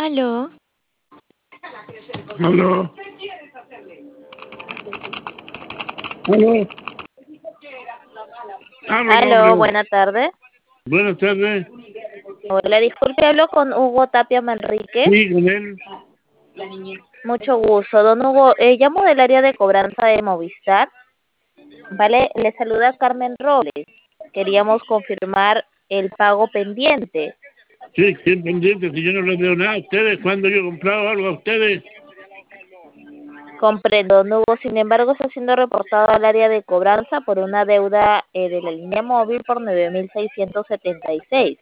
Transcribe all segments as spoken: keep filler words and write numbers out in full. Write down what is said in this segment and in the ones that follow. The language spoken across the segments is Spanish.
Aló. Aló. Aló. Habla, Aló, nombre. buena tarde. Buenas tardes. Hola, disculpe, hablo con Hugo Tapia Manrique. Sí, con él. Mucho gusto, don Hugo. Eh, llamo del área de cobranza de Movistar. Vale, le saluda Carmen Robles. Queríamos confirmar el pago pendiente. Sí, estoy pendiente, si yo no les veo nada a ustedes, cuando yo he comprado algo a ustedes. Comprendo, don Hugo. Sin embargo, está siendo reportado al área de cobranza por una deuda eh, de la línea móvil por nueve mil seiscientos setenta y seis.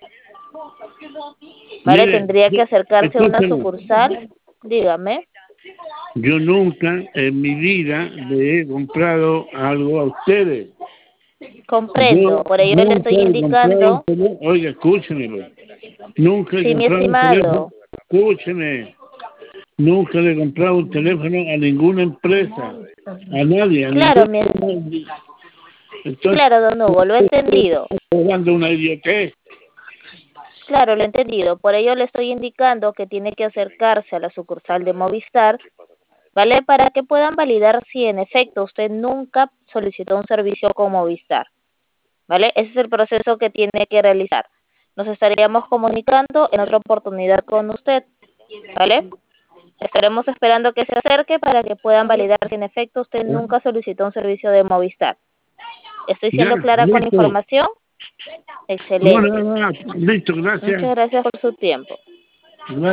Vale, Mire, tendría yo- que acercarse a una escúcheme, sucursal. Dígame. yo nunca en mi vida le he comprado algo a ustedes. Comprendo. Yo Por ello le nunca estoy he comprado un indicando. teléfono. Oiga, escúcheme, pues. Nunca he Sí, mi comprado un teléfono. estimado. Escúcheme. Nunca le he comprado un teléfono a ninguna empresa. A nadie, a Claro, ninguna. mi, Entonces, claro, don Hugo, lo he entendido. estoy dando una idiotez. Claro, lo he entendido. Por ello le estoy indicando que tiene que acercarse a la sucursal de Movistar, ¿vale? Para que puedan validar si en efecto usted nunca solicitó un servicio con Movistar, ¿vale? Ese es el proceso que tiene que realizar. Nos estaríamos comunicando en otra oportunidad con usted, ¿vale? Estaremos esperando que se acerque para que puedan validar si en efecto usted nunca solicitó un servicio de Movistar. ¿Estoy Ya, siendo clara con la listo. información? No, no, Excelente. no, listo, gracias. Muchas gracias por su tiempo.